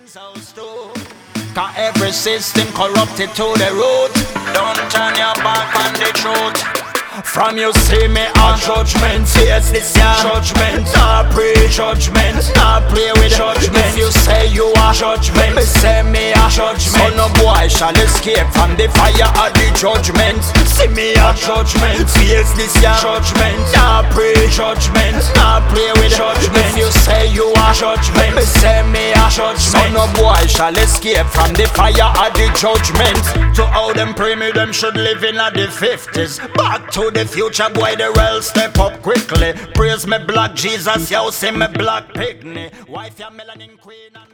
Cause every system corrupted to the root. Don't turn your back on the truth. From you see me a judgment. Yes, this your judgment. Not pre-judgment. Not play with judgment. If you say you are judgment, me say me a judgment. So no boy shall escape from the fire of the judgment. See me a judgment. Yes, this your judgment. Not pre-judgment. Not play with judgment. If you say you are judgment, me say me a judgment. So no boy shall escape from the fire of the judgment. To how them pray me, them should live in the 50s. Back to the future, boy, the real step up quickly. Praise me black Jesus, yo, see me black pygmy. Wife ya melanin queen and